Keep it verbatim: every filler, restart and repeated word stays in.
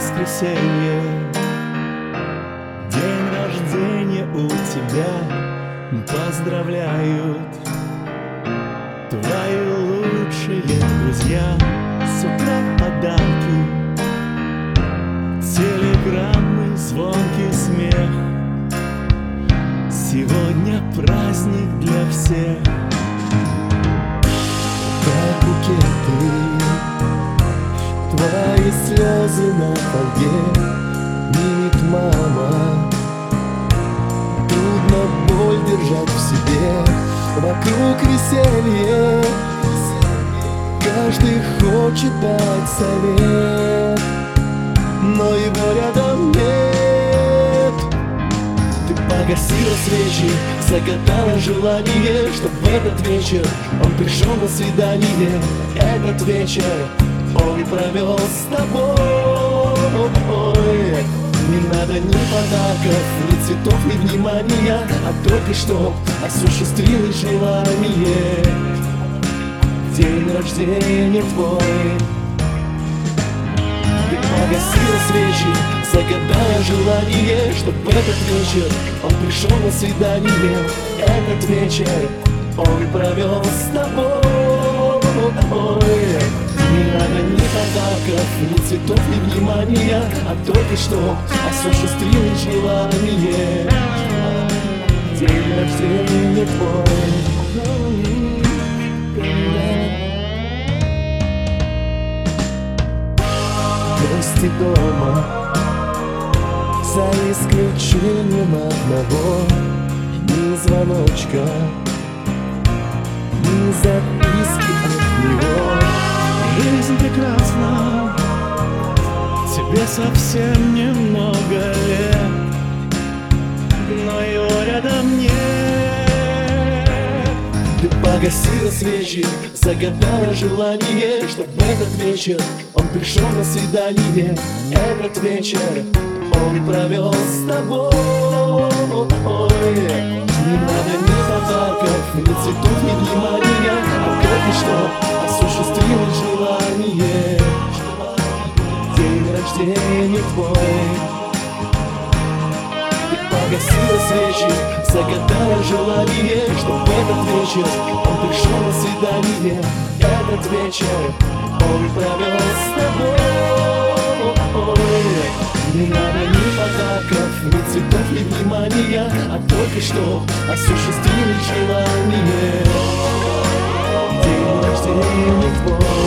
воскресенье, день рождения у тебя поздравляют твои лучшие друзья. С утра подарки, телеграммы, звонкий смех. Сегодня праздник для всех. Как букеты, твои слезы на фольге мимит мама. Трудно боль держать в себе, вокруг веселье. Каждый хочет дать совет, но его рядом нет. Ты погасила свечи, загадала желание, чтоб в этот вечер он пришел на свидание. Этот вечер он провел с тобой. Не надо ни подарков, ни цветов, ни внимания, а только что осуществилось желание. День рождения твой. Ты погасила свечи, загадала желание, чтоб в этот вечер он пришел на свидание. Этот вечер он провел с тобой. Не надо ни подарков, ни цветов, ни внимания, а только что осуществилось желание. День рождения твой. Гости дома, за исключением одного. Ни звоночка, ни записки от него. Жизнь прекрасна, тебе совсем немного лет, но его рядом нет. Ты погасила свечи, загадала желание, чтоб в этот вечер он пришел на свидание. Этот вечер он провел с тобой. Не надо ни подарков, ни цветов, ни внимания, а только что осуществилось желание. День рождения твой. Ты погасила свечи, загадала желание, чтоб в этот вечер он пришел на свидание. Этот вечер он провел с тобой. Не надо ни подарков, ни цветов, ни внимания, а только что осуществилось желание. День рождения твой.